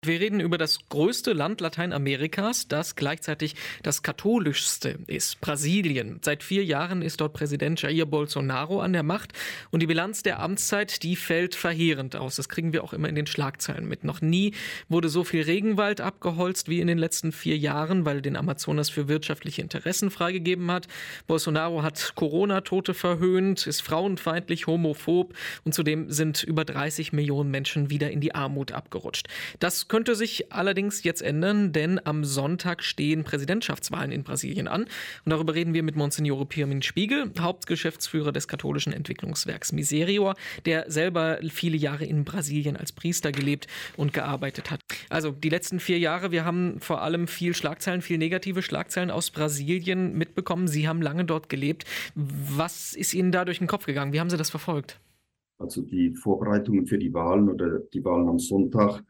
Wir reden über das größte Land Lateinamerikas, das gleichzeitig das katholischste ist, Brasilien. Seit 4 Jahren ist dort Präsident Jair Bolsonaro an der Macht und die Bilanz der Amtszeit, die fällt verheerend aus. Das kriegen wir auch immer in den Schlagzeilen mit. Noch nie wurde so viel Regenwald abgeholzt wie in den letzten 4 Jahren, weil er den Amazonas für wirtschaftliche Interessen freigegeben hat. Bolsonaro hat Corona-Tote verhöhnt, ist frauenfeindlich, homophob und zudem sind über 30 Millionen Menschen wieder in die Armut abgerutscht. Das könnte sich allerdings jetzt ändern, denn am Sonntag stehen Präsidentschaftswahlen in Brasilien an. Und darüber reden wir mit Monsignore Pirmin Spiegel, Hauptgeschäftsführer des katholischen Entwicklungswerks Miserior, der selber viele Jahre in Brasilien als Priester gelebt und gearbeitet hat. Also die letzten 4 Jahre, wir haben vor allem viel negative Schlagzeilen aus Brasilien mitbekommen. Sie haben lange dort gelebt. Was ist Ihnen da durch den Kopf gegangen? Wie haben Sie das verfolgt? Also die Vorbereitungen für die Wahlen oder die Wahlen am Sonntag,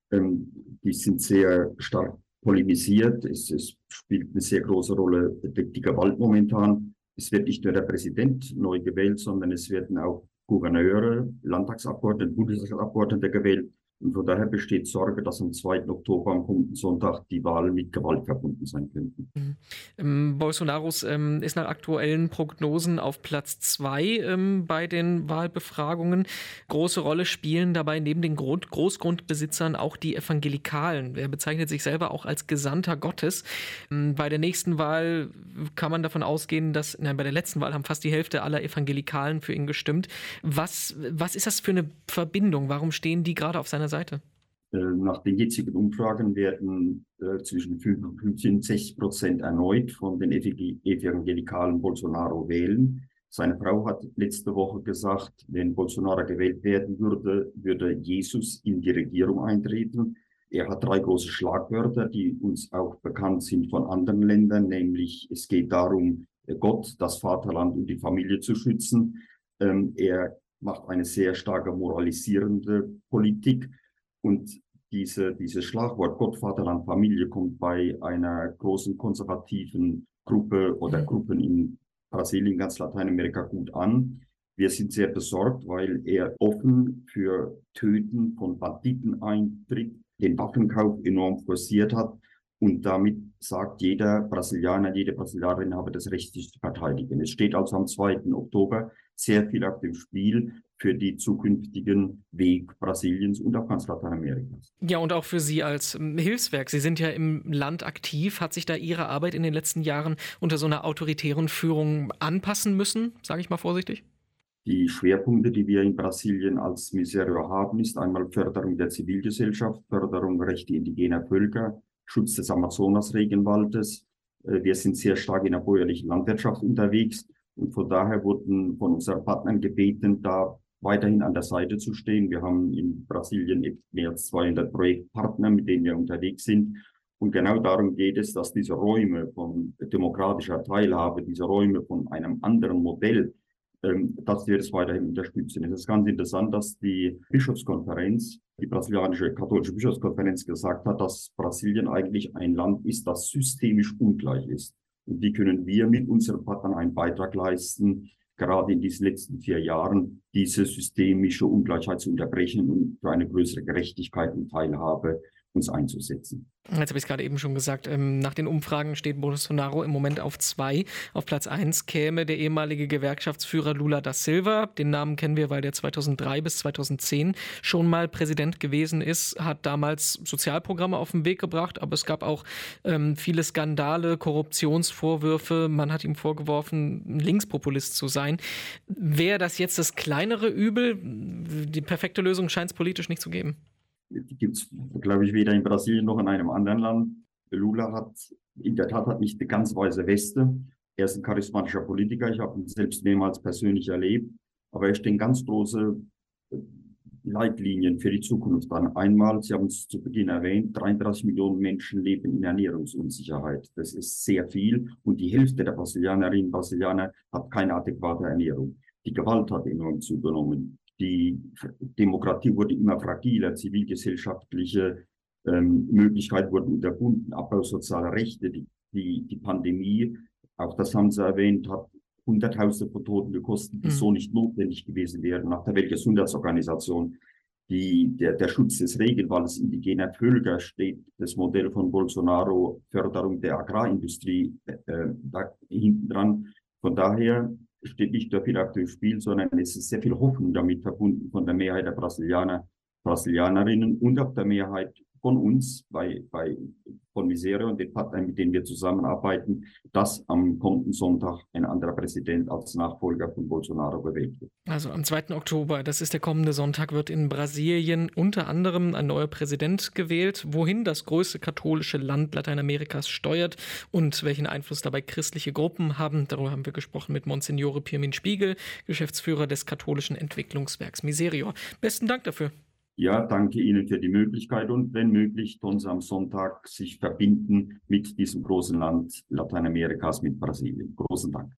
die sind sehr stark polemisiert. Es spielt eine sehr große Rolle die Gewalt momentan. Es wird nicht nur der Präsident neu gewählt, sondern es werden auch Gouverneure, Landtagsabgeordnete, Bundestagsabgeordnete gewählt. Und von daher besteht Sorge, dass am 2. Oktober, am kommenden Sonntag, die Wahlen mit Gewalt verbunden sein könnten. Bolsonaro ist nach aktuellen Prognosen auf Platz 2 bei den Wahlbefragungen. Große Rolle spielen dabei neben den Großgrundbesitzern auch die Evangelikalen. Er bezeichnet sich selber auch als Gesandter Gottes. Bei der nächsten Wahl kann man davon ausgehen, bei der letzten Wahl haben fast die Hälfte aller Evangelikalen für ihn gestimmt. Was ist das für eine Verbindung? Warum stehen die gerade auf seiner Seite? Nach den jetzigen Umfragen werden zwischen 55 und 60% erneut von den Evangelikalen Bolsonaro wählen. Seine Frau hat letzte Woche gesagt, wenn Bolsonaro gewählt werden würde, würde Jesus in die Regierung eintreten. Er hat 3 große Schlagwörter, die uns auch bekannt sind von anderen Ländern, nämlich es geht darum, Gott, das Vaterland und die Familie zu schützen. Er macht eine sehr starke moralisierende Politik. Und dieses Schlagwort Gott, Vaterland, Familie kommt bei einer großen konservativen Gruppe oder Gruppen in Brasilien, ganz Lateinamerika gut an. Wir sind sehr besorgt, weil er offen für Töten von Banditen eintritt, den Waffenkauf enorm forciert hat und damit sagt jeder Brasilianer, jede Brasilianerin habe das Recht, sich zu verteidigen. Es steht also am 2. Oktober sehr viel auf dem Spiel für die zukünftigen Weg Brasiliens und auch ganz Lateinamerikas. Ja, und auch für Sie als Hilfswerk. Sie sind ja im Land aktiv. Hat sich da Ihre Arbeit in den letzten Jahren unter so einer autoritären Führung anpassen müssen, sage ich mal vorsichtig? Die Schwerpunkte, die wir in Brasilien als Miserior haben, ist einmal Förderung der Zivilgesellschaft, Förderung Rechte indigener Völker, Schutz des Amazonas-Regenwaldes. Wir sind sehr stark in der bäuerlichen Landwirtschaft unterwegs und von daher wurden von unseren Partnern gebeten, da weiterhin an der Seite zu stehen. Wir haben in Brasilien mehr als 200 Projektpartner, mit denen wir unterwegs sind. Und genau darum geht es, dass diese Räume von demokratischer Teilhabe, diese Räume von einem anderen Modell, dass wir das weiterhin unterstützen. Es ist ganz interessant, dass die Bischofskonferenz, die brasilianische katholische Bischofskonferenz gesagt hat, dass Brasilien eigentlich ein Land ist, das systemisch ungleich ist. Und wie können wir mit unseren Partnern einen Beitrag leisten, gerade in diesen letzten 4 Jahren, diese systemische Ungleichheit zu unterbrechen und für eine größere Gerechtigkeit und Teilhabe uns einzusetzen. Jetzt habe ich es gerade eben schon gesagt, nach den Umfragen steht Bolsonaro im Moment auf 2. Auf Platz 1 käme der ehemalige Gewerkschaftsführer Lula da Silva. Den Namen kennen wir, weil der 2003 bis 2010 schon mal Präsident gewesen ist, hat damals Sozialprogramme auf den Weg gebracht, aber es gab auch viele Skandale, Korruptionsvorwürfe. Man hat ihm vorgeworfen, ein Linkspopulist zu sein. Wäre das jetzt das kleinere Übel? Die perfekte Lösung scheint es politisch nicht zu geben. Die gibt es, glaube ich, weder in Brasilien noch in einem anderen Land. Lula hat in der Tat nicht eine ganz weiße Weste. Er ist ein charismatischer Politiker. Ich habe ihn selbst mehrmals persönlich erlebt. Aber er stehen ganz große Leitlinien für die Zukunft an. Einmal, Sie haben es zu Beginn erwähnt, 33 Millionen Menschen leben in Ernährungsunsicherheit. Das ist sehr viel. Und die Hälfte der Brasilianerinnen und Brasilianer hat keine adäquate Ernährung. Die Gewalt hat enorm zugenommen. Die Demokratie wurde immer fragiler, zivilgesellschaftliche Möglichkeiten wurden unterbunden, Abbau sozialer Rechte, die Pandemie, auch das haben Sie erwähnt, hat Hunderttausende von Toten gekostet, die so nicht notwendig gewesen wären, nach der Weltgesundheitsorganisation. der Schutz des Regenwaldes indigener Völker steht das Modell von Bolsonaro, Förderung der Agrarindustrie, da hinten dran. Von daher steht nicht der viel auf dem Spiel, sondern es ist sehr viel Hoffnung damit verbunden von der Mehrheit der Brasilianerinnen und auch der Mehrheit von uns von Miserio und den Parteien, mit denen wir zusammenarbeiten, dass am kommenden Sonntag ein anderer Präsident als Nachfolger von Bolsonaro gewählt wird. Also am 2. Oktober, das ist der kommende Sonntag, wird in Brasilien unter anderem ein neuer Präsident gewählt. Wohin das größte katholische Land Lateinamerikas steuert und welchen Einfluss dabei christliche Gruppen haben, darüber haben wir gesprochen mit Monsignore Pirmin Spiegel, Geschäftsführer des katholischen Entwicklungswerks Miserio. Besten Dank dafür. Ja, danke Ihnen für die Möglichkeit und wenn möglich, uns am Sonntag sich verbinden mit diesem großen Land Lateinamerikas, mit Brasilien. Großen Dank.